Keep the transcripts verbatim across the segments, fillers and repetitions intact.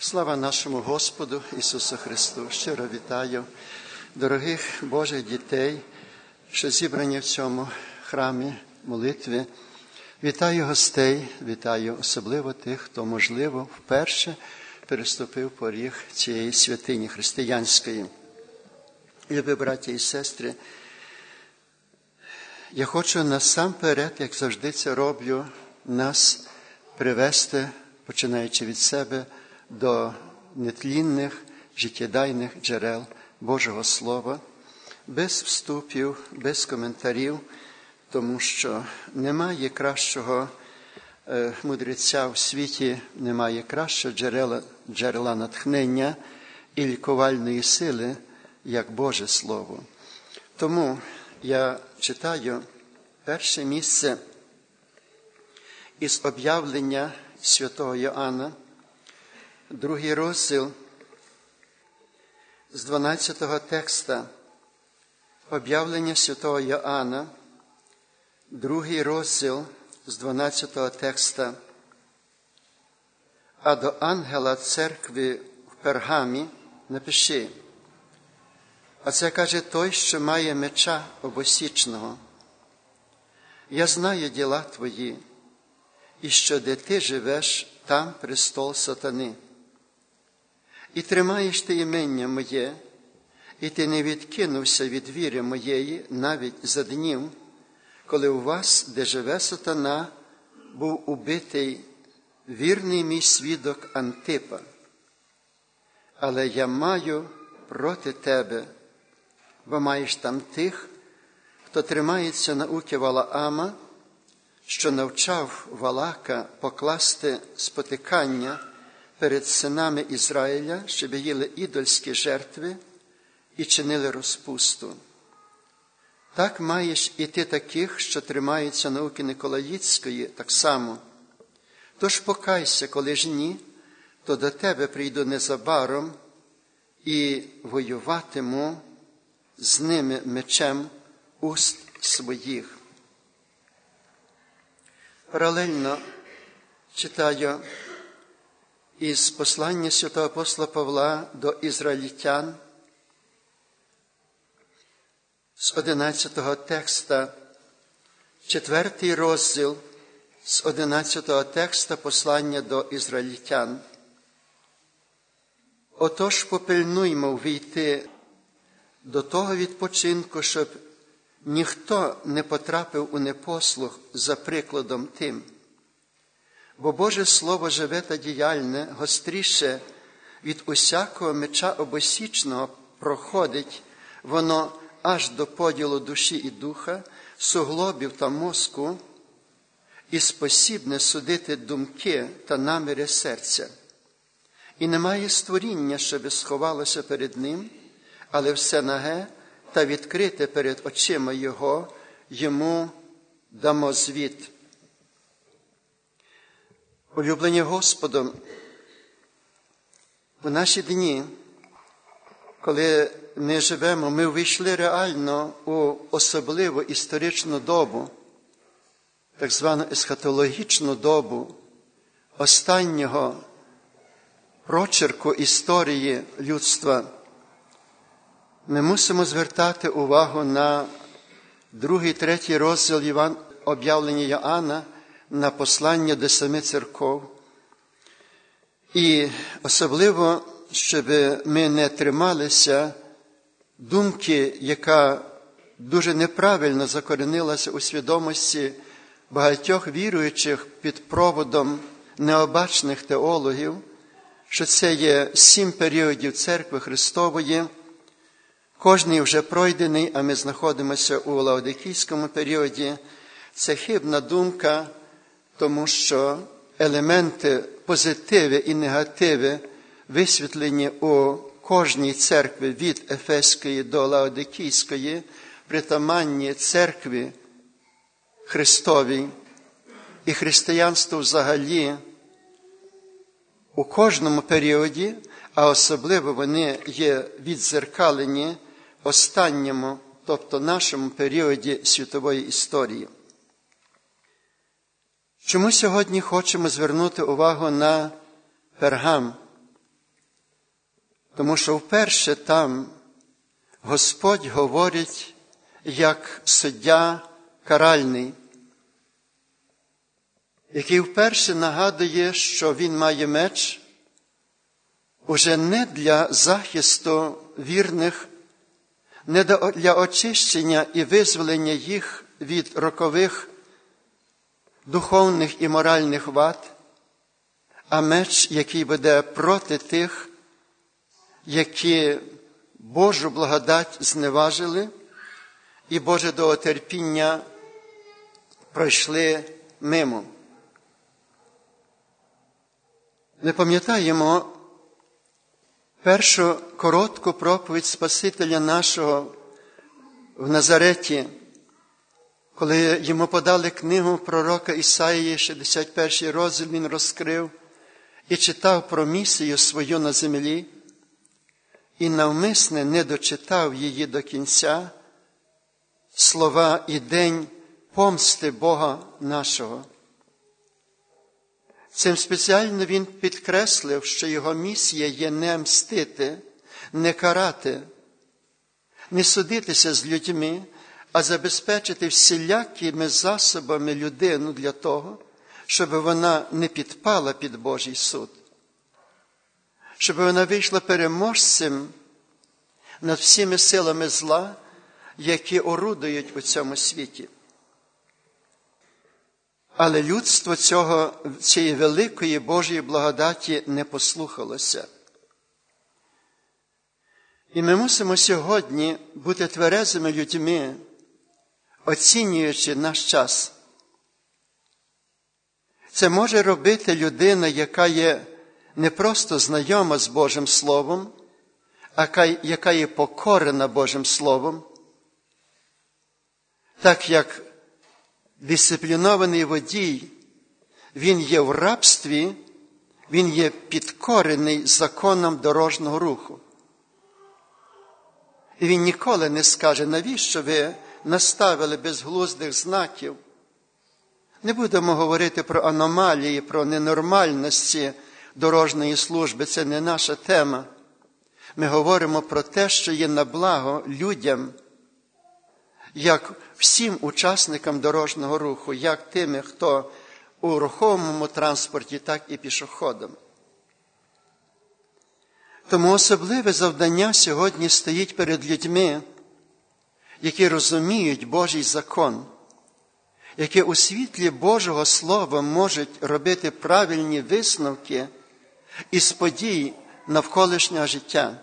Слава нашому Господу Ісусу Христу! Щиро вітаю дорогих Божих дітей, що зібрані в цьому храмі молитви. Вітаю гостей, вітаю особливо тих, хто, можливо, вперше переступив поріг цієї святині християнської. Любі браті і сестри, я хочу насамперед, як завжди це роблю, нас привести, починаючи від себе, до нетлінних, життєдайних джерел Божого Слова, без вступів, без коментарів, тому що немає кращого е, мудреця в світі, немає кращого джерела, джерела натхнення і лікувальної сили, як Боже Слово. Тому я читаю перше місце із об'явлення святого Йоанна, другий розділ з дванадцятого текста. Об'явлення святого Йоанна, другий розділ з дванадцятого текста. А до ангела церкви в Пергамі напиши. А це каже той, що має меча обосічного. Я знаю діла твої, і що де ти живеш, там престол сатани. І тримаєш ти імення моє, і ти не відкинувся від віри моєї навіть за днів, коли у вас, де живе сатана, був убитий вірний мій свідок Антипа. Але я маю проти тебе, бо маєш там тих, хто тримається науки Валаама, що навчав Валака покласти спотикання перед синами Ізраїля, щоб їли ідольські жертви і чинили розпусту. Так маєш і ти таких, що тримаються науки Николаїтської, так само. Тож покайся, коли ж ні, то до тебе прийду незабаром і воюватиму з ними мечем уст своїх. Паралельно читаю із послання святого апостола Павла до ізраїльтян з одинадцятого текста, четвертий розділ з одинадцятого текста послання до ізраїльтян. Отож попильнуймо війти до того відпочинку, щоб ніхто не потрапив у непослух за прикладом тим. Бо Боже Слово живе та діяльне, гостріше від усякого меча обосічного проходить, воно аж до поділу душі і духа, суглобів та мозку, і спосібне судити думки та наміри серця. І немає створіння, щоби сховалося перед ним, але все наге та відкрите перед очима його, йому дамо звіт. Улюблені Господом, у наші дні, коли ми живемо, ми ввійшли реально у особливу історичну добу, так звану есхатологічну добу останнього прочерку історії людства. Ми мусимо звертати увагу на другий, третій розділ Єван... об'явлення Йоанна, на послання до семи церков. І особливо, щоб ми не трималися думки, яка дуже неправильно закоренилася у свідомості багатьох віруючих під проводом необачних теологів, що це є сім періодів Церкви Христової, кожний вже пройдений, а ми знаходимося у лаодикійському періоді. Це хибна думка, тому що елементи позитиви і негативи висвітлені у кожній церкві від Ефеської до Лаодикійської, притаманні церкві Христовій і християнству взагалі у кожному періоді, а особливо вони є віддзеркалені останньому, тобто нашому періоді світової історії. Чому сьогодні хочемо звернути увагу на Пергам? Тому що вперше там Господь говорить як суддя каральний, який вперше нагадує, що він має меч уже не для захисту вірних, не для очищення і визволення їх від рокових духовних і моральних вад, а меч, який буде проти тих, які Божу благодать зневажили і Боже довготерпіння пройшли мимо. Ми пам'ятаємо першу коротку проповідь Спасителя нашого в Назареті, коли йому подали книгу пророка Ісаїї, шістдесят перший розділ, він розкрив і читав про місію свою на землі, і навмисне не дочитав її до кінця, слова «І день помсти Бога нашого». Цим спеціально він підкреслив, що його місія є не мстити, не карати, не судитися з людьми, а забезпечити всілякими засобами людину для того, щоб вона не підпала під Божий суд, щоб вона вийшла переможцем над всіми силами зла, які орудують у цьому світі. Але людство цього, цієї великої Божої благодаті не послухалося. І ми мусимо сьогодні бути тверезими людьми, оцінюючи наш час. Це може робити людина, яка є не просто знайома з Божим Словом, а яка є покорена Божим Словом, так як дисциплінований водій, він є в рабстві, він є підкорений законом дорожнього руху. І він ніколи не скаже, навіщо ви наставили безглуздих знаків. Не будемо говорити про аномалії, про ненормальності дорожньої служби, це не наша тема. Ми говоримо про те, що є на благо людям, як всім учасникам дорожнього руху, як тими, хто у рухомому транспорті, так і пішоходам. Тому особливе завдання сьогодні стоїть перед людьми, які розуміють Божий закон, які у світлі Божого Слова можуть робити правильні висновки із подій навколишнього життя.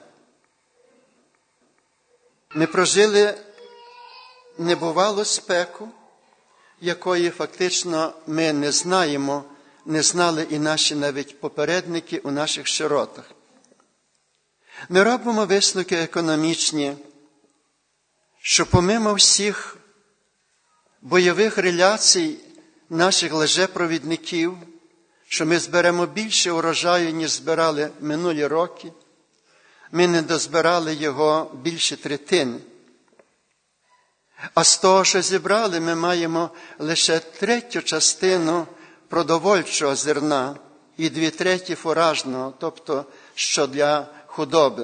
Ми прожили небувалу спеку, якої фактично ми не знаємо, не знали і наші навіть попередники у наших широтах. Ми робимо висновки економічні, що помимо всіх бойових реляцій наших лжепровідників, що ми зберемо більше урожаю, ніж збирали минулі роки, ми не дозбирали його більше третини. А з того, що зібрали, ми маємо лише третю частину продовольчого зерна і дві треті фуражного, тобто що для худоби.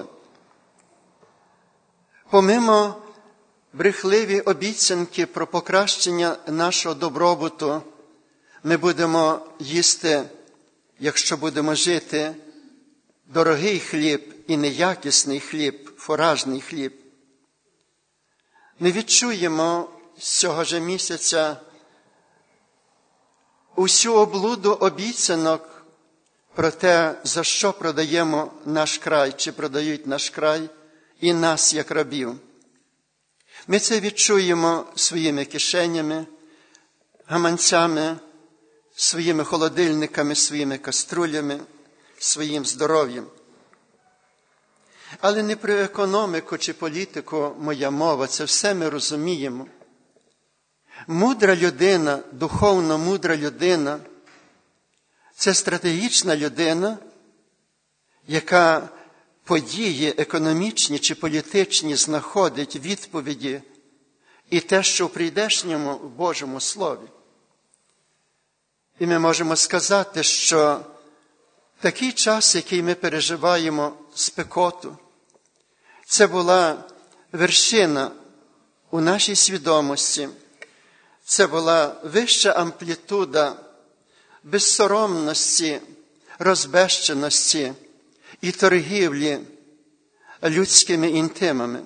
Помимо брехливі обіцянки про покращення нашого добробуту, ми будемо їсти, якщо будемо жити, дорогий хліб і неякісний хліб, фуражний хліб. Ми відчуємо з цього ж місяця усю облуду обіцянок про те, за що продаємо наш край, чи продають наш край і нас, як рабів. Ми це відчуємо своїми кишенями, гаманцями, своїми холодильниками, своїми каструлями, своїм здоров'ям. Але не про економіку чи політику моя мова, це все ми розуміємо. Мудра людина, духовно мудра людина – це стратегічна людина, яка події економічні чи політичні знаходить відповіді і те, що в прийдешньому в Божому Слові. І ми можемо сказати, що Такий час, який ми переживаємо, спекоту, це була вершина у нашій свідомості. Це була вища амплітуда безсоромності, розбещеності і торгівлі людськими інтимами.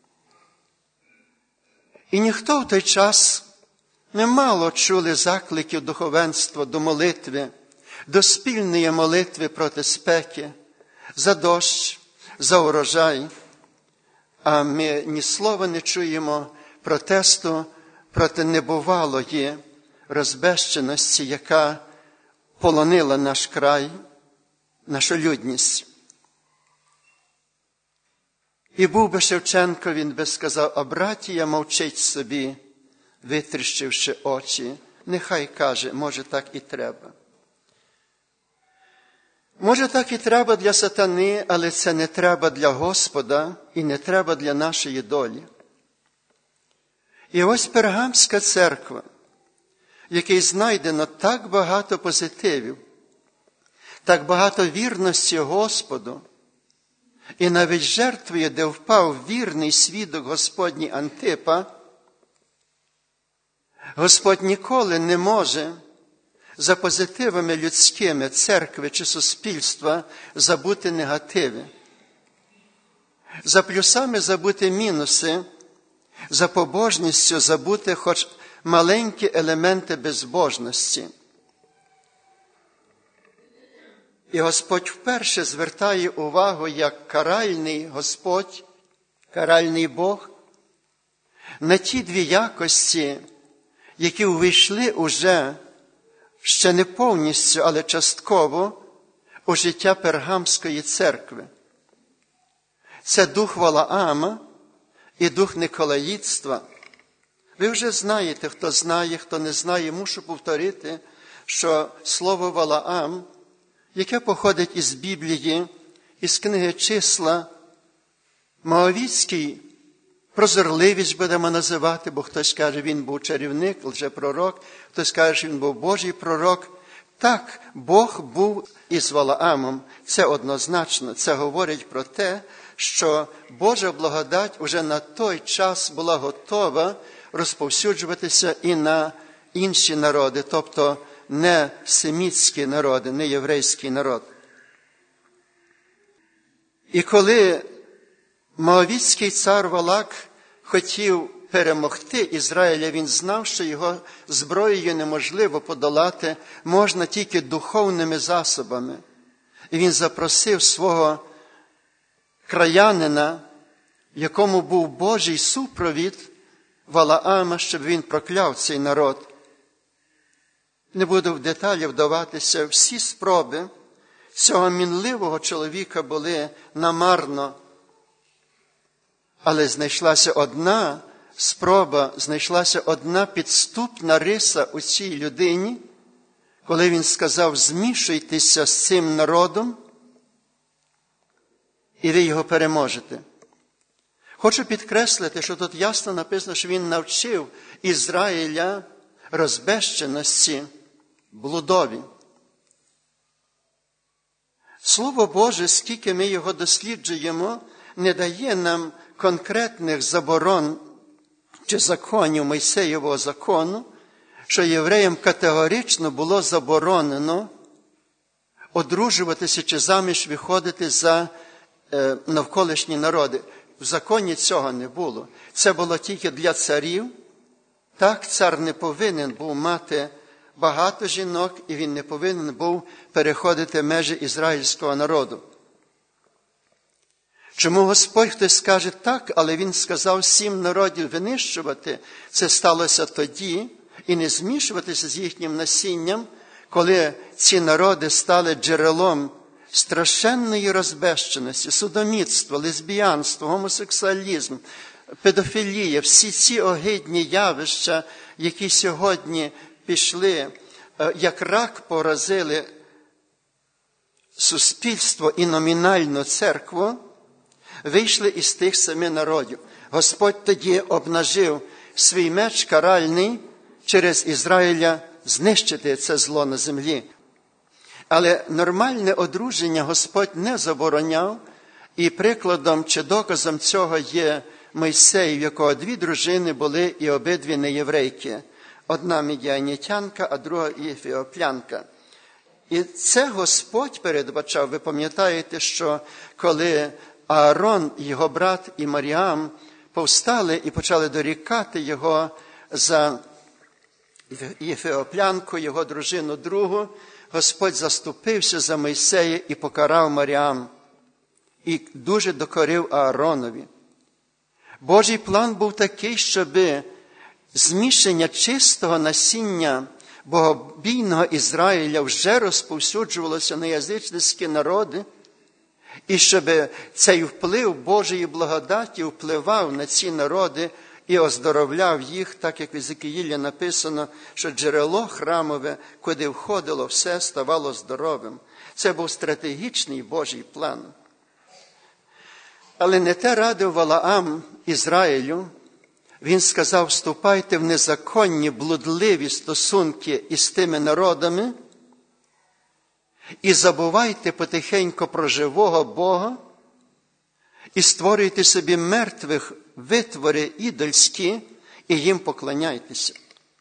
І ніхто в той час не мало чули закликів духовенства до молитви, до спільної молитви проти спеки, за дощ, за урожай. А ми ні слова не чуємо протесту проти небувалої розбещеності, яка полонила наш край, нашу людність. І був би Шевченко, він би сказав: а братія мовчить собі, витріщивши очі. Нехай каже, може так і треба. Може так і треба для сатани, але це не треба для Господа і не треба для нашої долі. І ось Пергамська церква, в якій знайдено так багато позитивів, так багато вірності Господу, і навіть жертвою, де впав вірний свідок Господній Антипа, Господь ніколи не може за позитивами людськими церкви чи суспільства забути негативи. За плюсами забути мінуси, за побожністю забути хоч маленькі елементи безбожності. І Господь вперше звертає увагу, як каральний Господь, каральний Бог, на ті дві якості, які увійшли уже ще не повністю, але частково у життя Пергамської церкви. Це дух Валаама і дух Николаїтства. Ви вже знаєте, хто знає, хто не знає, мушу повторити, що слово Валаам, яке походить із Біблії, із книги Числа, Моавітський прозорливість будемо називати, бо хтось каже, він був чарівник, лжепророк, хтось каже, що він був Божий пророк. Так, Бог був із Валаамом. Це однозначно. Це говорить про те, що Божа благодать уже на той час була готова розповсюджуватися і на інші народи, тобто не семітські народи, не єврейський народ. І коли Моавітський цар Валак хотів перемогти Ізраїля, він знав, що його зброєю неможливо подолати, можна тільки духовними засобами. І він запросив свого краянина, якому був Божий супровід, Валаама, щоб він прокляв цей народ. Не буду в деталі вдаватися. Всі спроби цього мінливого чоловіка були намарно. Але знайшлася одна спроба, знайшлася одна підступна риса у цій людині, коли він сказав: змішуйтеся з цим народом, і ви його переможете. Хочу підкреслити, що тут ясно написано, що він навчив Ізраїля розбещеності, блудові. Слово Боже, скільки ми його досліджуємо, не дає нам конкретних заборон чи законів Мойсеєвого закону, що євреям категорично було заборонено одружуватися чи заміж виходити за е, навколишні народи. В законі цього не було. Це було тільки для царів. Так, цар не повинен був мати багато жінок, і він не повинен був переходити межі ізраїльського народу. Чому Господь, хтось скаже так, але він сказав сім народів винищувати, це сталося тоді, і не змішуватися з їхнім насінням, коли ці народи стали джерелом страшенної розбещеності, судомітство, лесбіянство, гомосексуалізм, педофілія, всі ці огидні явища, які сьогодні пішли, як рак поразили суспільство і номінальну церкву, вийшли із тих семи народів. Господь тоді обнажив свій меч каральний через Ізраїля знищити це зло на землі. Але нормальне одруження Господь не забороняв, і прикладом чи доказом цього є Мойсей, в якого дві дружини були і обидві неєврейки. Одна мідіанітянка, а друга ефіоплянка. І це Господь передбачав. Ви пам'ятаєте, що коли Аарон, його брат і Маріам повстали і почали дорікати його за ефіоплянку, його дружину другу, Господь заступився за Мойсея і покарав Маріам. І дуже докорив Ааронові. Божий план був такий, щоб змішання чистого насіння богобійного Ізраїля вже розповсюджувалося на язичницькі народи, і щоб цей вплив Божої благодаті впливав на ці народи і оздоровляв їх, так як в Єзекіїлі написано, що джерело храмове, куди входило все, ставало здоровим. Це був стратегічний Божий план. Але не те радив Валаам Ізраїлю. Він сказав, вступайте в незаконні, блудливі стосунки із тими народами і забувайте потихеньку про живого Бога і створюйте собі мертвих витвори ідольські і їм поклоняйтеся.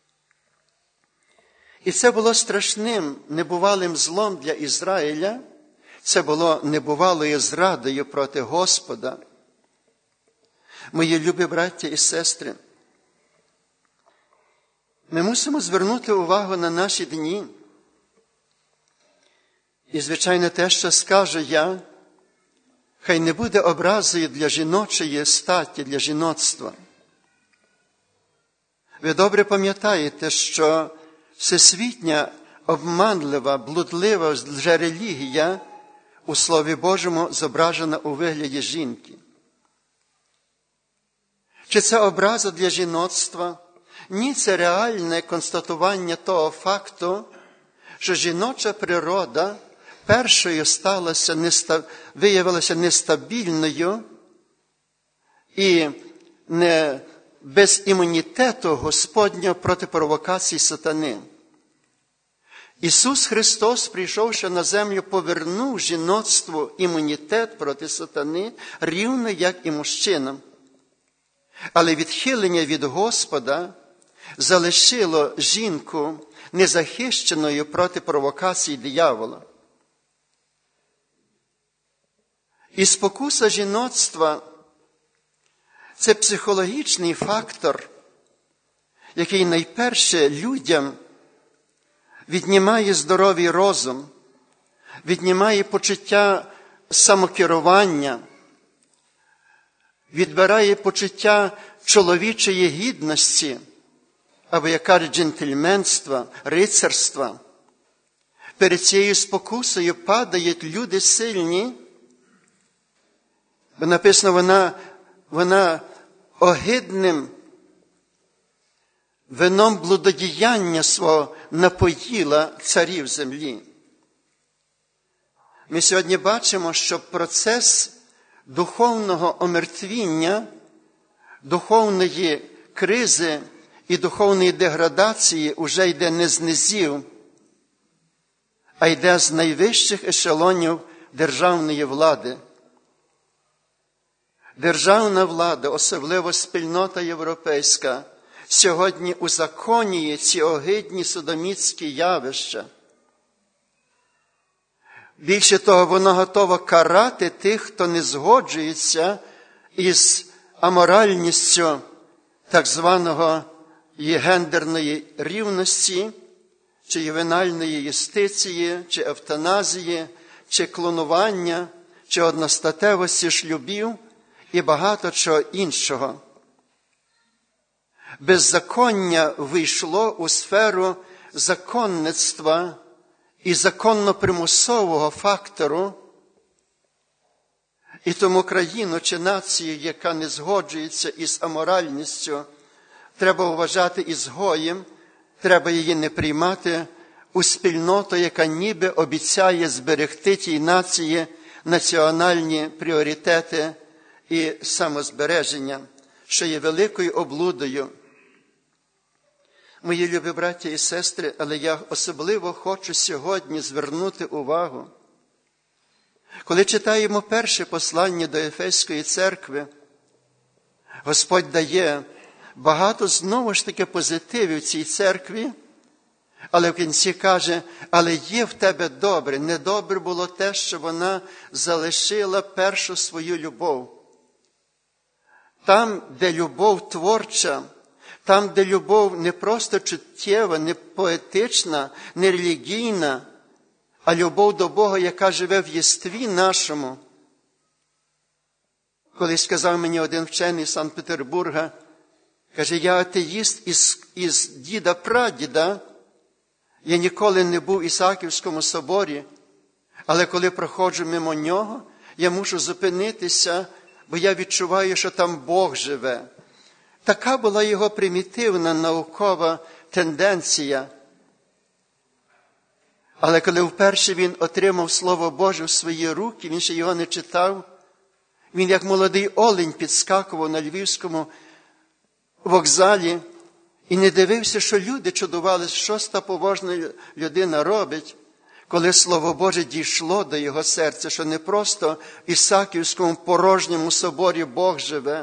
І це було страшним, небувалим злом для Ізраїля. Це було небувалою зрадою проти Господа. Мої любі браття і сестри, ми мусимо звернути увагу на наші дні. І, звичайно, те, що скажу я, хай не буде образою для жіночої статі, для жіноцтва. Ви добре пам'ятаєте, що всесвітня, обманлива, блудлива лжерелігія у Слові Божому зображена у вигляді жінки. Чи це образа для жіноцтва? Ні, це реальне констатування того факту, що жіноча природа першою сталася, виявилася нестабільною і не без імунітету Господнього проти провокацій сатани. Ісус Христос, прийшовши на землю, повернув жіноцтву імунітет проти сатани, рівно як і мужчинам. Але відхилення від Господа залишило жінку незахищеною проти провокацій диявола. І спокуса жіноцтва – це психологічний фактор, який найперше людям віднімає здоровий розум, віднімає почуття самокерування, відбирає почуття чоловічої гідності, або, як кажуть, джентльменства, рицарства. Перед цією спокусою падають люди сильні, бо написано, вона, вона огидним вином блудодіяння свого напоїла царів землі. Ми сьогодні бачимо, що процес духовного омертвіння, духовної кризи і духовної деградації уже йде не з низів, а йде з найвищих ешелонів державної влади. Державна влада, особливо спільнота європейська, сьогодні узаконює ці огидні содомітські явища. Більше того, вона готова карати тих, хто не згоджується із аморальністю так званого гендерної рівності, чи ювенальної юстиції, чи евтаназії, чи клонування, чи одностатевості шлюбів і багато чого іншого. Беззаконня вийшло у сферу законництва і законно-примусового фактору, і тому країну чи націю, яка не згоджується із аморальністю, треба вважати ізгоєм, треба її не приймати у спільноту, яка ніби обіцяє зберегти тій нації національні пріоритети і самозбереження, що є великою облудою. Мої любі браття і сестри, але я особливо хочу сьогодні звернути увагу. Коли читаємо перше послання до Ефеської церкви, Господь дає багато знову ж таки позитивів цій церкві, але в кінці каже, але є в тебе добре. Недобре було те, що вона залишила першу свою любов. Там, де любов творча, там, де любов не просто чуттєва, не поетична, не релігійна, а любов до Бога, яка живе в єстві нашому. Колись сказав мені один вчений з Санкт-Петербурга, каже, я атеїст із, із діда-прадіда, я ніколи не був в Ісааківському соборі, але коли проходжу мимо нього, я мушу зупинитися, бо я відчуваю, що там Бог живе. Така була його примітивна наукова тенденція. Але коли вперше він отримав Слово Боже в свої руки, він ще його не читав, він як молодий олень підскакував на Львівському вокзалі і не дивився, що люди чудували, що та побожна людина робить, коли Слово Боже дійшло до його серця, що не просто в Ісааківському порожньому соборі Бог живе.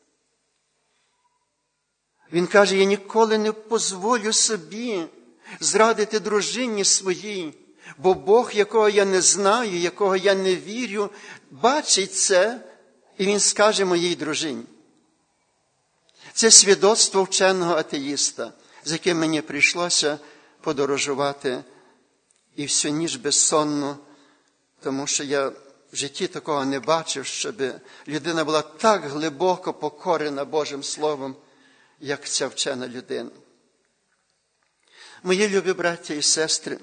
Він каже, я ніколи не дозволю собі зрадити дружині своїй, бо Бог, якого я не знаю, якого я не вірю, бачить це, і він скаже моїй дружині. Це свідоцтво вченого атеїста, з яким мені прийшлося подорожувати і всю ніч безсонно, тому що я в житті такого не бачив, щоб людина була так глибоко покорена Божим Словом, як ця вчена людина. Мої любі браття і сестри,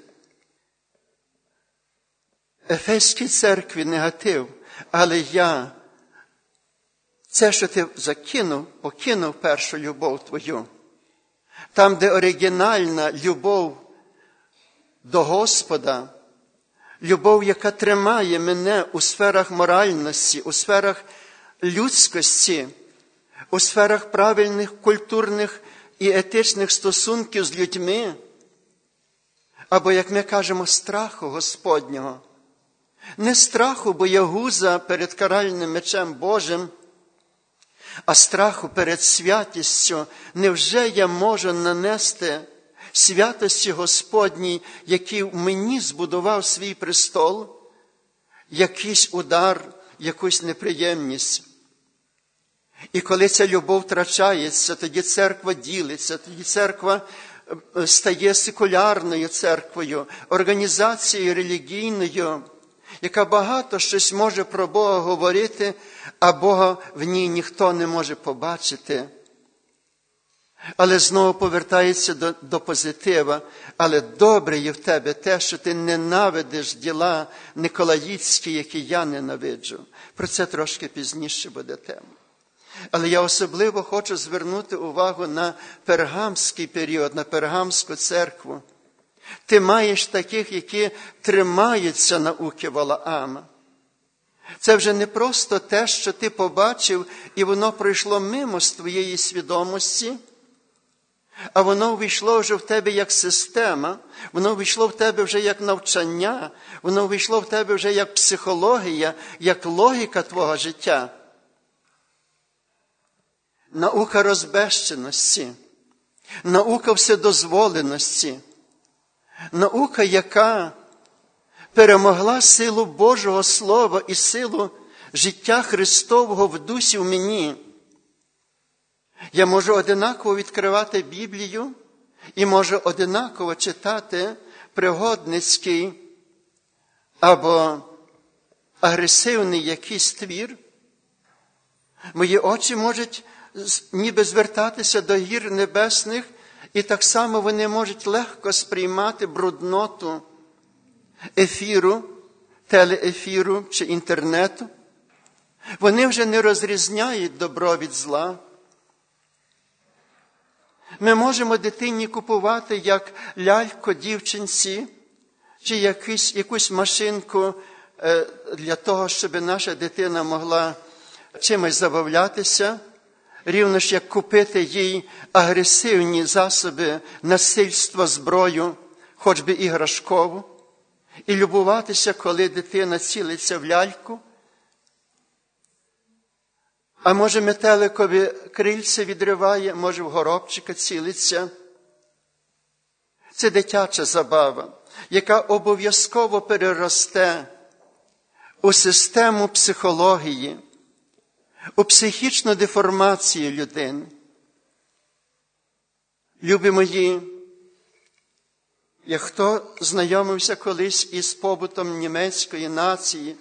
Ефеській церкві негатив, але я, це, що ти закинув, покинув першу любов твою, там, де оригінальна любов до Господа, любов, яка тримає мене у сферах моральності, у сферах людськості, у сферах правильних культурних і етичних стосунків з людьми, або, як ми кажемо, страху Господнього. Не страху боягуза перед каральним мечем Божим, а страху перед святістю. Невже я можу нанести святості Господній, який в мені збудував свій престол, якийсь удар, якусь неприємність? І коли ця любов втрачається, тоді церква ділиться, тоді церква стає секулярною церквою, організацією релігійною, яка багато щось може про Бога говорити, а Бога в ній ніхто не може побачити. Але знову повертається до, до позитива. Але добре є в тебе те, що ти ненавидиш діла николаїцькі, які я ненавиджу. Про це трошки пізніше буде тема. Але я особливо хочу звернути увагу на пергамський період, на пергамську церкву. Ти маєш таких, які тримаються науки Валаама. Це вже не просто те, що ти побачив, і воно пройшло мимо з твоєї свідомості, а воно ввійшло вже в тебе як система, воно ввійшло в тебе вже як навчання, воно ввійшло в тебе вже як психологія, як логіка твого життя. Наука розбещеності, наука вседозволеності, наука, яка перемогла силу Божого Слова і силу життя Христового в дусі в мені. Я можу одинаково відкривати Біблію і можу одинаково читати пригодницький або агресивний якийсь твір. Мої очі можуть ніби звертатися до гір небесних, і так само вони можуть легко сприймати брудноту ефіру, телеефіру чи інтернету. Вони вже не розрізняють добро від зла. Ми можемо дитині купувати як лялько дівчинці, чи якусь, якусь машинку для того, щоб наша дитина могла чимось забавлятися, рівно ж як купити їй агресивні засоби насильства, зброю, хоч би іграшкову, і любуватися, коли дитина цілиться в ляльку, а може метеликові крильце відриває, може в горобчика цілиться. Це дитяча забава, яка обов'язково переросте у систему психології, у психічну деформацію людини. Любі мої, як хто знайомився колись із побутом німецької нації,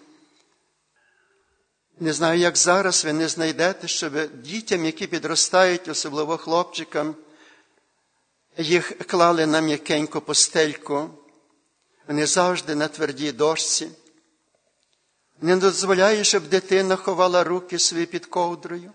не знаю, як зараз ви не знайдете, щоб дітям, які підростають, особливо хлопчикам, їх клали на м'якеньку постельку. Вони завжди на твердій дошці. Не дозволяє, щоб дитина ховала руки свої під ковдрою.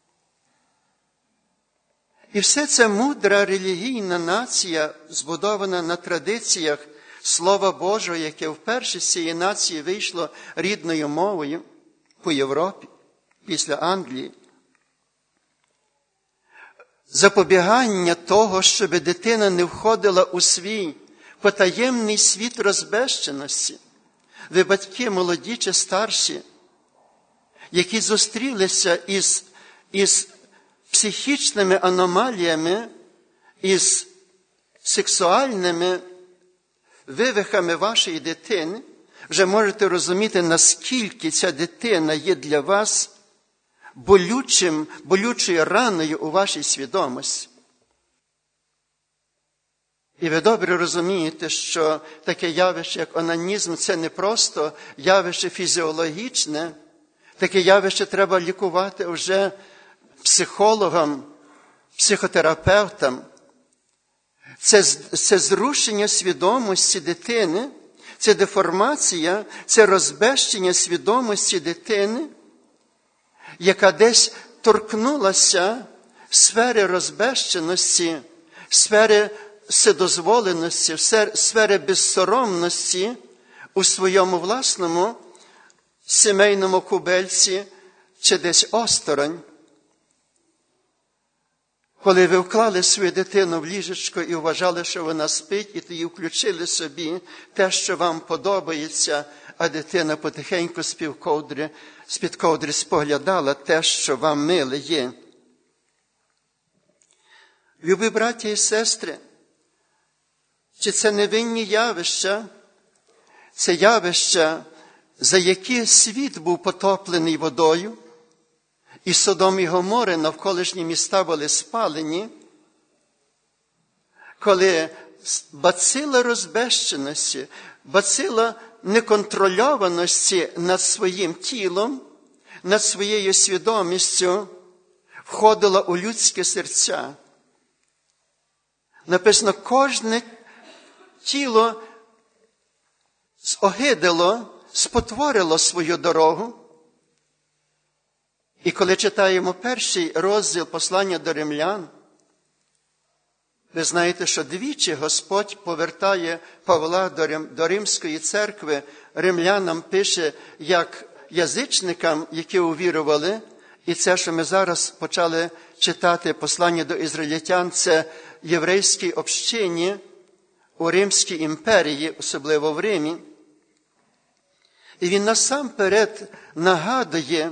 І все це мудра релігійна нація, збудована на традиціях Слова Божого, яке вперше з цієї нації вийшло рідною мовою по Європі, після Англії. Запобігання того, щоб дитина не входила у свій потаємний світ розбещеності. Ви, батьки, молоді чи старші, які зустрілися із, із психічними аномаліями, із сексуальними вивихами вашої дитини, вже можете розуміти, наскільки ця дитина є для вас болючим, болючою раною у вашій свідомості. І ви добре розумієте, що таке явище, як онанізм, це не просто явище фізіологічне, таке явище треба лікувати вже психологам, психотерапевтам. Це, це зрушення свідомості дитини, це деформація, це розбещення свідомості дитини, яка десь торкнулася сфери розбещеності, сфери вседозволеності, сфери безсоромності у своєму власному сімейному кубельці чи десь осторонь. Коли ви вклали свою дитину в ліжечко і вважали, що вона спить, і тоді включили собі те, що вам подобається, а дитина потихеньку з-під ковдри, з-під ковдри споглядала те, що вам миле є. Любі браті і сестри, чи це невинні явища? Це явища, за які світ був потоплений водою, і Содом і Гомори, навколишні міста були спалені, коли бацила розбещеності, бацила неконтрольованості над своїм тілом, над своєю свідомістю входила у людське серця. Написано, кожне тіло огидило, спотворило свою дорогу. І коли читаємо перший розділ послання до римлян, ви знаєте, що двічі Господь повертає Павла до, Рим, до Римської церкви, римлянам пише, як язичникам, які увірували, і це, що ми зараз почали читати послання до ізраїльтян, це єврейській общині у Римській імперії, особливо в Римі. І він насамперед нагадує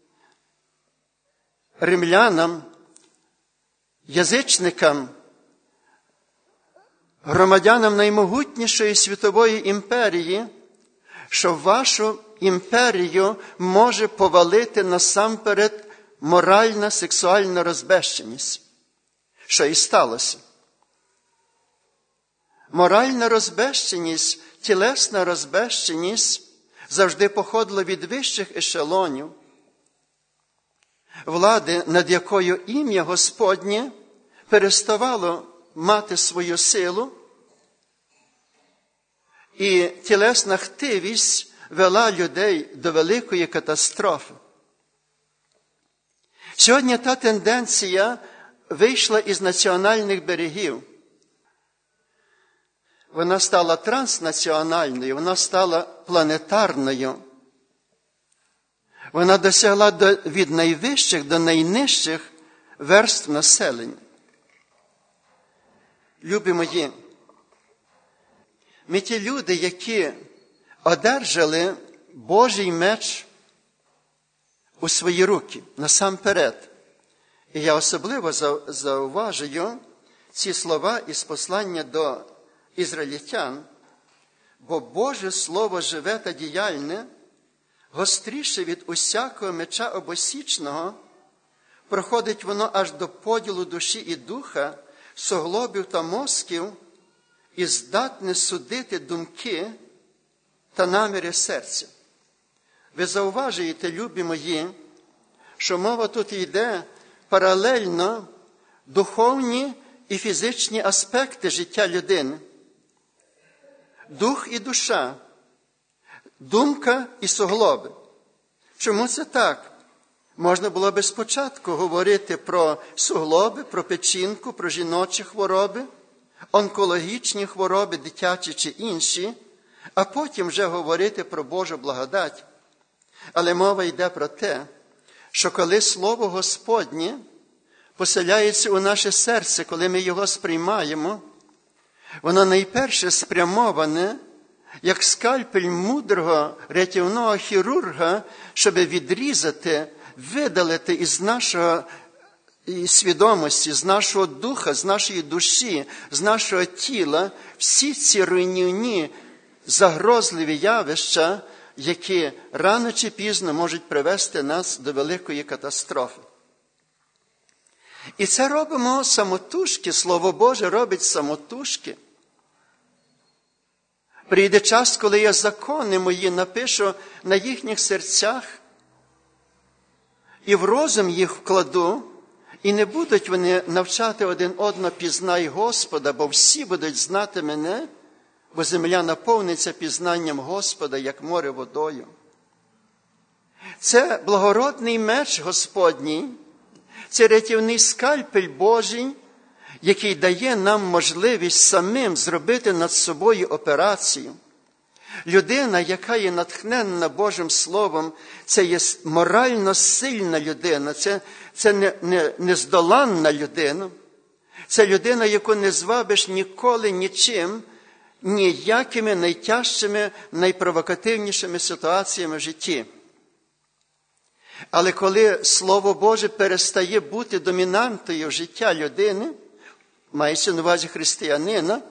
римлянам, язичникам, громадянам наймогутнішої світової імперії, що вашу імперію може повалити насамперед моральна сексуальна розбещеність, що і сталося. Моральна розбещеність, тілесна розбещеність завжди походила від вищих ешелонів, влади, над якою ім'я Господнє переставало мати свою силу, і тілесна хтивість вела людей до великої катастрофи. Сьогодні та тенденція вийшла із національних берегів. Вона стала транснаціональною, вона стала планетарною. Вона досягла до, від найвищих до найнижчих верств населення. Любі мої, ми ті люди, які одержали Божий меч у свої руки, насамперед. І я особливо зауважую ці слова із послання до ізраїльтян, бо Боже Слово живе та діяльне, гостріше від усякого меча обосічного, проходить воно аж до поділу душі і духа, суглобів та мозків, і здатне судити думки та наміри серця. Ви зауважуєте, любі мої, що мова тут йде паралельно духовні і фізичні аспекти життя людини. Дух і душа, думка і суглоби. Чому це так? Можна було би спочатку говорити про суглоби, про печінку, про жіночі хвороби, онкологічні хвороби, дитячі чи інші, а потім вже говорити про Божу благодать. Але мова йде про те, що коли Слово Господнє поселяється у наше серце, коли ми його сприймаємо, воно найперше спрямоване, як скальпель мудрого рятівного хірурга, щоб відрізати, видалити із нашого свідомості, з нашого духа, з нашої душі, з нашого тіла всі ці руйнівні, загрозливі явища, які рано чи пізно можуть привести нас до великої катастрофи. І це робимо самотужки, Слово Боже робить самотужки. Прийде час, коли я закони мої напишу на їхніх серцях і в розум їх вкладу, і не будуть вони навчати один одного «пізнай Господа», бо всі будуть знати мене, бо земля наповниться пізнанням Господа, як море водою. Це благородний меч Господній, це рятівний скальпель Божий, який дає нам можливість самим зробити над собою операцію. Людина, яка є натхненна Божим Словом, це є морально сильна людина, це, це не, не, нездоланна людина. Це людина, яку не звабиш ніколи нічим, ніякими найтяжчими, найпровокативнішими ситуаціями в житті. Але коли Слово Боже перестає бути домінантою життя людини, мається на увазі християнина,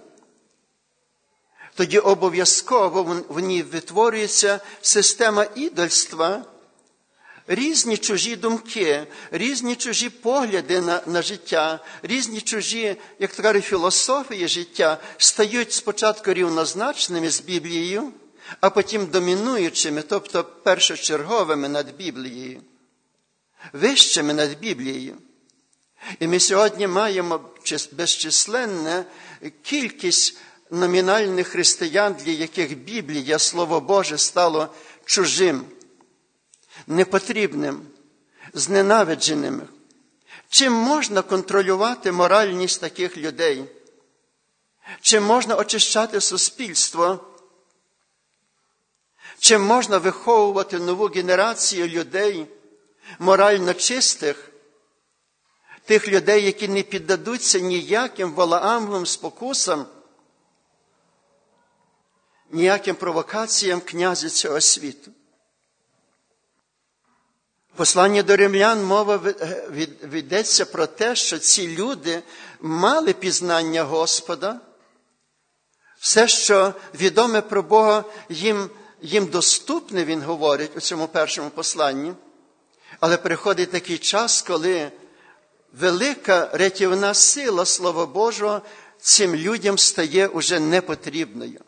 тоді обов'язково в ній витворюється система ідольства, різні чужі думки, різні чужі погляди на, на життя, різні чужі, як то кажуть, філософії життя стають спочатку рівнозначними з Біблією, а потім домінуючими, тобто першочерговими над Біблією, вищими над Біблією. І ми сьогодні маємо безчисленну кількість номінальних християн, для яких Біблія, Слово Боже, стало чужим, непотрібним, зненавидженим. Чим можна контролювати моральність таких людей? Чим можна очищати суспільство? Чим можна виховувати нову генерацію людей, морально чистих, тих людей, які не піддадуться ніяким валаамовим спокусам, ніяким провокаціям князя цього світу? В посланні до римлян мова ведеться про те, що ці люди мали пізнання Господа, все, що відоме про Бога, їм, їм доступне, він говорить у цьому першому посланні. Але приходить такий час, коли велика рятівна сила Слова Божого цим людям стає уже непотрібною.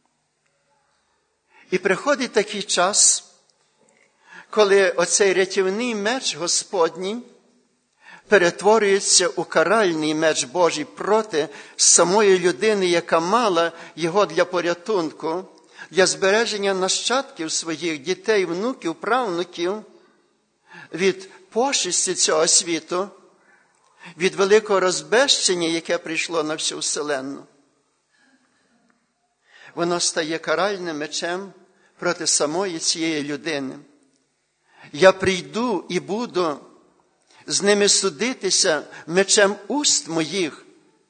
І приходить такий час, коли оцей рятівний меч Господній перетворюється у каральний меч Божий проти самої людини, яка мала його для порятунку, для збереження нащадків своїх, дітей, внуків, правнуків, від пошесті цього світу, від великого розбещення, яке прийшло на всю вселенну. Воно стає каральним мечем проти самої цієї людини. Я прийду і буду з ними судитися мечем уст моїх.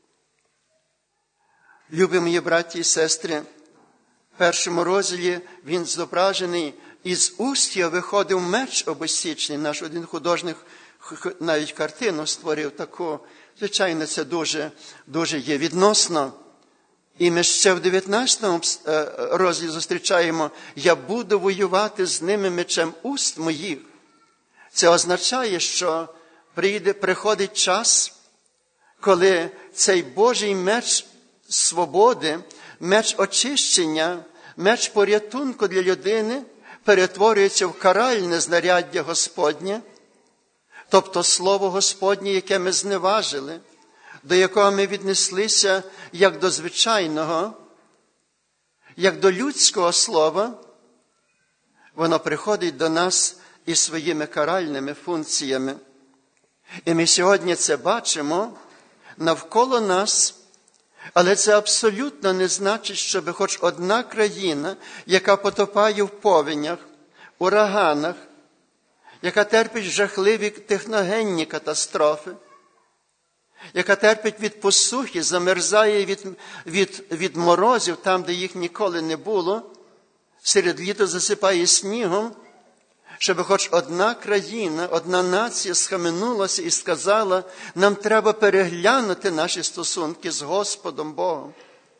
Любі мої браті і сестри, в першому розділі він зображений, із уст його виходив меч обосічний. Наш один художник навіть картину створив таку. Звичайно, це дуже, дуже є відносно. І ми ще в дев'ятнадцятому розділі зустрічаємо: «Я буду воювати з ними мечем уст моїх». Це означає, що прийде, приходить час, коли цей Божий меч свободи, меч очищення, меч порятунку для людини перетворюється в каральне знаряддя Господнє, тобто Слово Господнє, яке ми зневажили, до якого ми віднеслися як до звичайного, як до людського слова, воно приходить до нас із своїми каральними функціями. І ми сьогодні це бачимо навколо нас, але це абсолютно не значить, щоб хоч одна країна, яка потопає в повенях, ураганах, яка терпить жахливі техногенні катастрофи, яка терпить від посухи, замерзає від, від, від морозів там, де їх ніколи не було, серед літа засипає снігом, щоб хоч одна країна, одна нація схаменулася і сказала: нам треба переглянути наші стосунки з Господом Богом.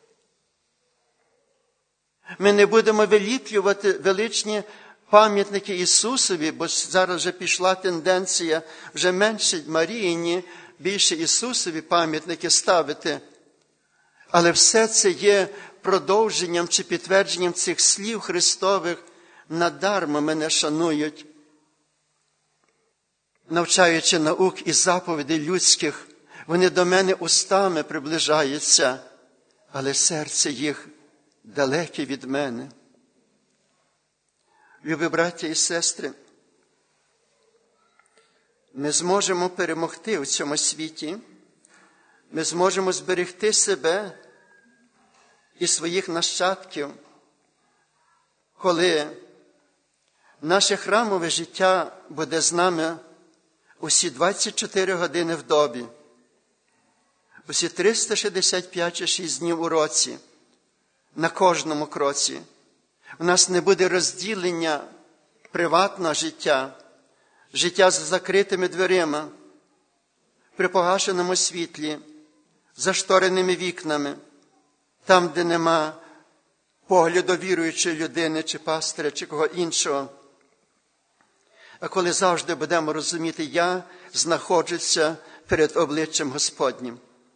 Ми не будемо виліплювати величні пам'ятники Ісусові, бо зараз вже пішла тенденція вже менше Маріїні, більше Ісусові пам'ятники ставити. Але все це є продовженням чи підтвердженням цих слів Христових: надарма мене шанують. Навчаючи наук і заповідей людських, вони до мене устами приближаються, але серце їх далеке від мене. Любі браття і сестри, ми зможемо перемогти у цьому світі, ми зможемо зберегти себе і своїх нащадків, коли наше храмове життя буде з нами усі двадцять чотири години в добі, усі триста шістдесят п'ять чи шість днів у році, на кожному кроці. У нас не буде розділення приватного життя, життя за закритими дверима, при погашеному світлі, заштореними вікнами, там, де нема погляду віруючої людини, чи пастиря, чи кого іншого. А коли завжди будемо розуміти: я знаходжуся перед обличчям Господнім.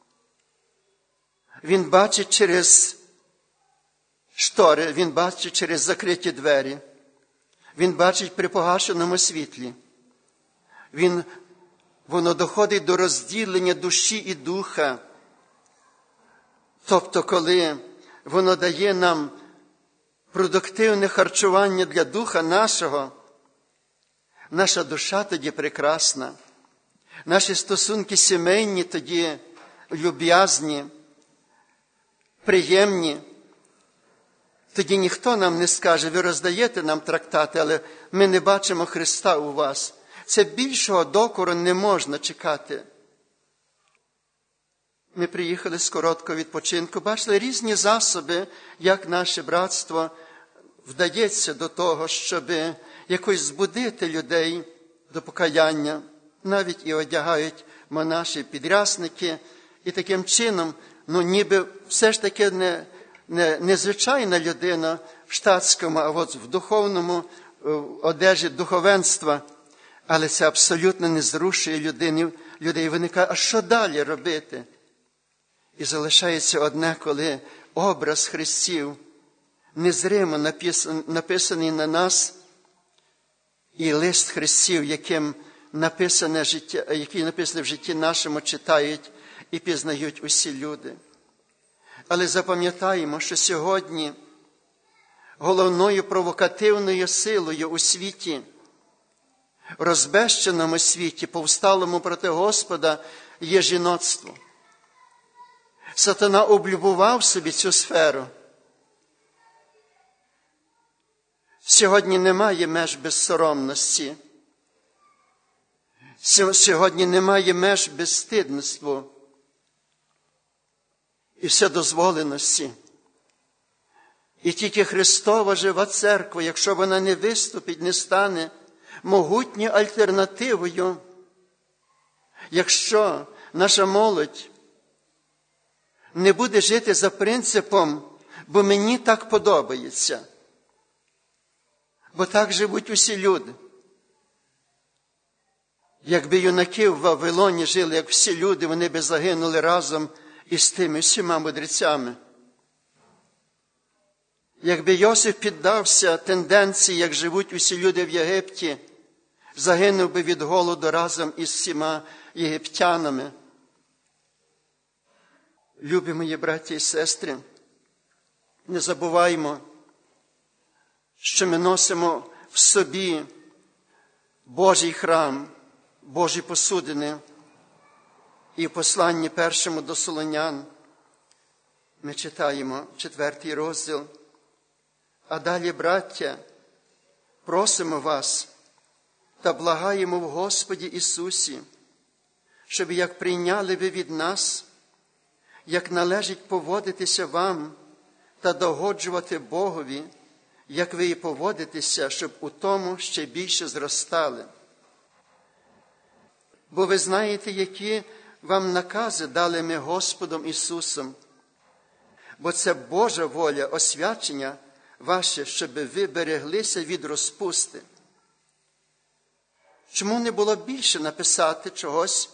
Він бачить через штори, він бачить через закриті двері, він бачить при погашеному світлі. Він, воно доходить до розділення душі і духа. Тобто, коли воно дає нам продуктивне харчування для духа нашого, наша душа тоді прекрасна, наші стосунки сімейні тоді люб'язні, приємні. Тоді ніхто нам не скаже: ви роздаєте нам трактати, але ми не бачимо Христа у вас. Це більшого докору не можна чекати. Ми приїхали з короткого відпочинку, бачили різні засоби, як наше братство вдається до того, щоб якось збудити людей до покаяння. Навіть і одягають монаші підрясники. І таким чином, ну ніби все ж таки не, не, не звичайна людина в штатському, а от в духовному в одежі духовенства. Але це абсолютно не зрушує людини, людей. Виникає: а що далі робити? І залишається одне, коли образ Христів незримо написаний на нас, і лист Христів, яким написане життя, який написаний в житті нашому, читають і пізнають усі люди. Але запам'ятаємо, що сьогодні головною провокативною силою у світі, розбещеному світі, повсталому проти Господа, є жіноцтво. Сатана облюбував собі цю сферу. Сьогодні немає меж безсоромності. Сьогодні немає меж безстидництву і вседозволеності. І тільки Христова жива церква, якщо вона не виступить, не стане могутньою альтернативою, якщо наша молодь не буде жити за принципом, бо мені так подобається, бо так живуть усі люди. Якби юнаки в Вавилоні жили, як всі люди, вони би загинули разом із тими всіма мудрецями. Якби Йосиф піддався тенденції, як живуть усі люди в Єгипті, загинув би від голоду разом із всіма єгиптянами. Любі мої браті і сестри, не забуваймо, що ми носимо в собі Божий храм, Божі посудини. І в посланні першому до Солонян ми читаємо четвертий розділ. А далі, браття, просимо вас та благаємо в Господі Ісусі, щоб як прийняли ви від нас, як належить поводитися вам та догоджувати Богові, як ви і поводитеся, щоб у тому ще більше зростали. Бо ви знаєте, які вам накази дали ми Господом Ісусом, бо це Божа воля, освячення ваше, щоб ви береглися від розпусти. Чому не було більше написати чогось?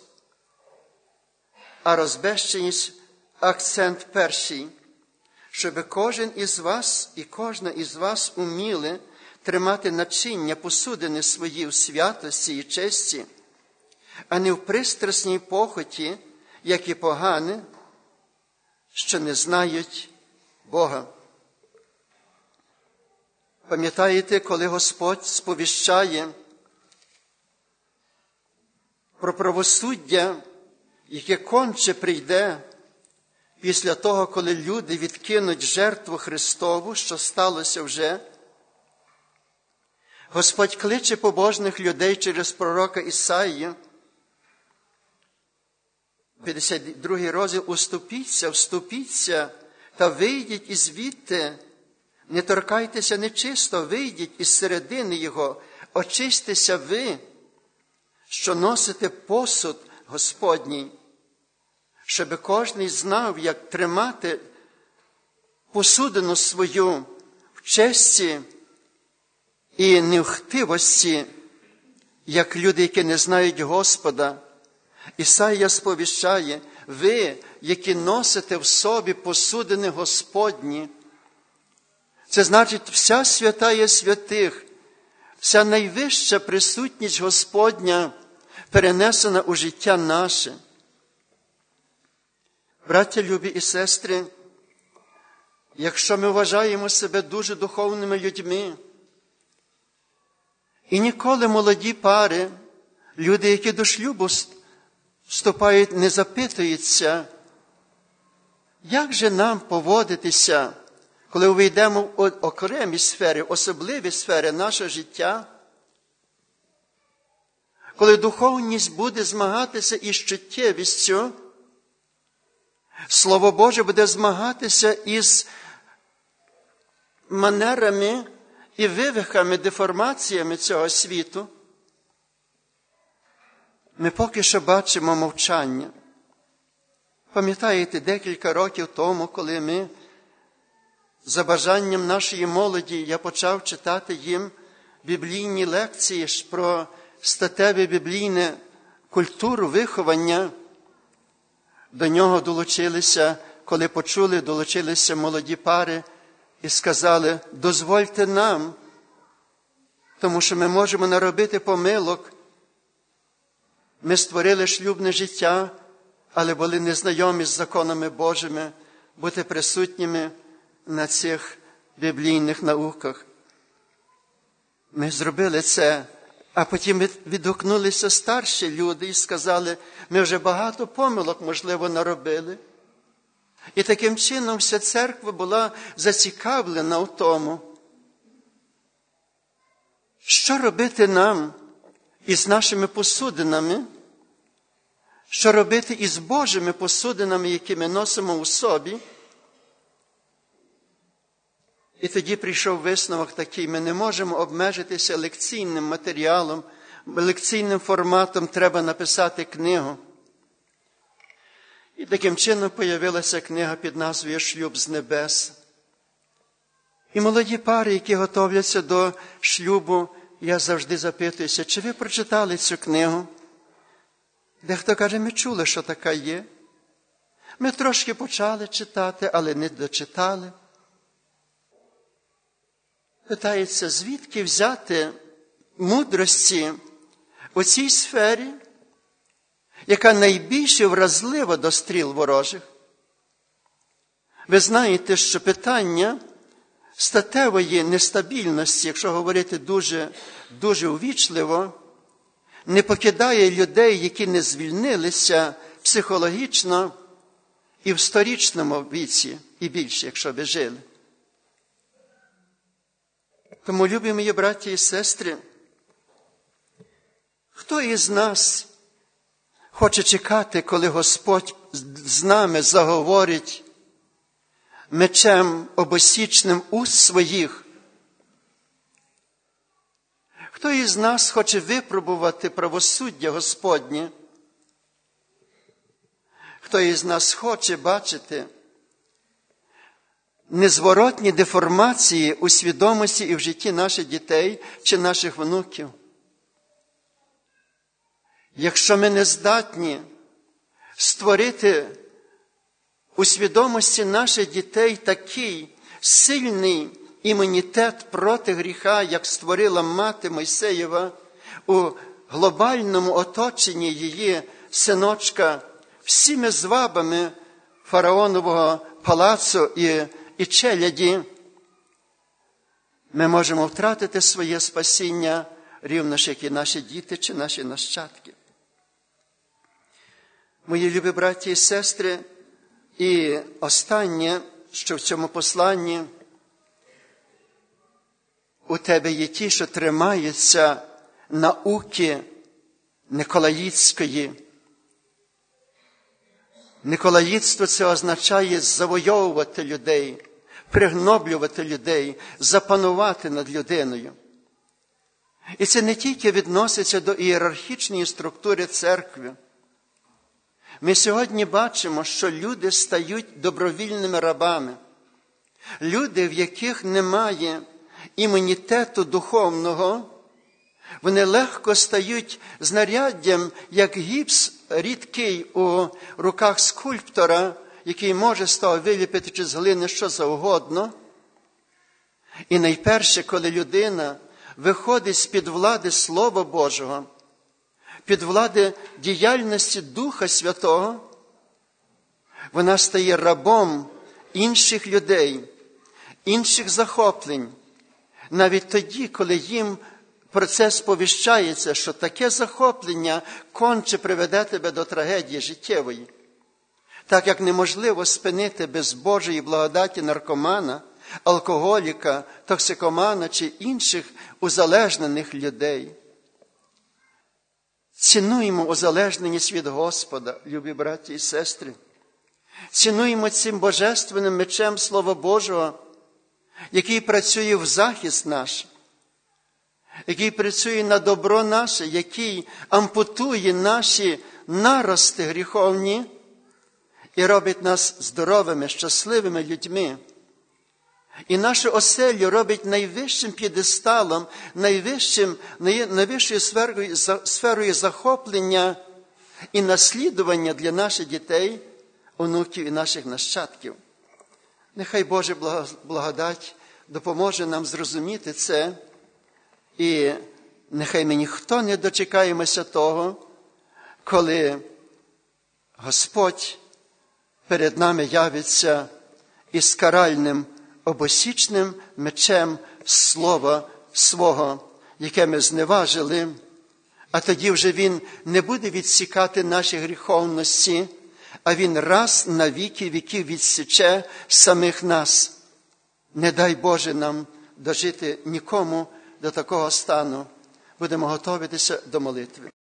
А розбещеність – акцент перший, щоб кожен із вас і кожна із вас уміли тримати начиння посудини свої в святості і честі, а не в пристрасній похоті, як і погані, що не знають Бога. Пам'ятаєте, коли Господь сповіщає про правосуддя, яке конче прийде після того, коли люди відкинуть жертву Христову, що сталося вже, Господь кличе побожних людей через пророка Ісаїю, п'ятдесят другий розділ, «Уступіться, вступіться та вийдіть із звідти, не торкайтеся нечисто, вийдіть із середини його, очистися ви, що носите посуд Господній, щоб кожний знав, як тримати посудину свою в честі і невхтивості, як люди, які не знають Господа». Ісаїя сповіщає: ви, які носите в собі посудини Господні. Це значить, вся святая святих, вся найвища присутність Господня перенесена у життя наше. Браття любі і сестри, якщо ми вважаємо себе дуже духовними людьми, і ніколи молоді пари, люди, які до шлюбу вступають, не запитуються, як же нам поводитися, коли увійдемо в окремі сфери, особливі сфери нашого життя, коли духовність буде змагатися із чуттєвістю, Слово Боже буде змагатися із манерами і вивихами, деформаціями цього світу, ми поки що бачимо мовчання. Пам'ятаєте, декілька років тому, коли ми, за бажанням нашої молоді, я почав читати їм біблійні лекції про статеве біблійне культуру виховання, до нього долучилися, коли почули, долучилися молоді пари і сказали: дозвольте нам, тому що ми можемо наробити помилок. Ми створили шлюбне життя, але були незнайомі з законами Божими, бути присутніми на цих біблійних науках. Ми зробили це, а потім відгукнулися старші люди і сказали: ми вже багато помилок, можливо, наробили. І таким чином вся церква була зацікавлена в тому, що робити нам із нашими посудинами, що робити із Божими посудинами, які ми носимо у собі. І тоді прийшов висновок такий: ми не можемо обмежитися лекційним матеріалом, лекційним форматом, треба написати книгу. І таким чином появилася книга під назвою «Шлюб з небес». І молоді пари, які готовляться до шлюбу, я завжди запитуюся, чи ви прочитали цю книгу? Дехто каже, ми чули, що така є. Ми трошки почали читати, але не дочитали. Питається, звідки взяти мудрості у цій сфері, яка найбільше вразлива до стріл ворожих? Ви знаєте, що питання статевої нестабільності, якщо говорити дуже, дуже увічливо, не покидає людей, які не звільнилися психологічно і в сторічному віці, і більше, якщо ви жили. Тому, любі мої браті і сестри, хто із нас хоче чекати, коли Господь з нами заговорить мечем обосічним уст своїх? Хто із нас хоче випробувати правосуддя Господнє? Хто із нас хоче бачити незворотні деформації у свідомості і в житті наших дітей чи наших внуків? Якщо ми не здатні створити у свідомості наших дітей такий сильний імунітет проти гріха, як створила мати Мойсеєва у глобальному оточенні її синочка всіми звабами фараонового палацу і, і челяді, ми можемо втратити своє спасіння, рівно ж, як і наші діти чи наші нащадки. Мої любі браті і сестри, і останнє, що в цьому посланні, у тебе є ті, що тримаються науки Николаїтської. Николаїтство – це означає завойовувати людей, пригноблювати людей, запанувати над людиною. І це не тільки відноситься до ієрархічної структури церкви. Ми сьогодні бачимо, що люди стають добровільними рабами. Люди, в яких немає імунітету духовного, вони легко стають знаряддям, як гіпс рідкий у руках скульптора, який може з того виліпити чи з глини що завгодно. І найперше, коли людина виходить з-під влади Слова Божого, під влади діяльності Духа Святого, вона стає рабом інших людей, інших захоплень, навіть тоді, коли їм про це сповіщається, що таке захоплення конче приведе тебе до трагедії життєвої. Так як неможливо спинити без Божої благодаті наркомана, алкоголіка, токсикомана чи інших узалежнених людей. Цінуємо узалежненість від Господа, любі браті і сестри. Цінуємо цим божественним мечем Слова Божого, який працює в захист наш, який працює на добро наше, який ампутує наші нарости гріховні і робить нас здоровими, щасливими людьми. І нашу оселю робить найвищим п'єдесталом, найвищим, найвищою сферою, сферою захоплення і наслідування для наших дітей, онуків і наших нащадків. Нехай Божа благодать допоможе нам зрозуміти це, і нехай ми ніхто не дочекаємося того, коли Господь перед нами явиться із каральним обосічним мечем Слова Свого, яке ми зневажили, а тоді вже Він не буде відсікати наші гріховності, а Він раз на віки віків відсіче самих нас. Не дай Боже нам дожити нікому до такого стану. будемо готуватися до молитви.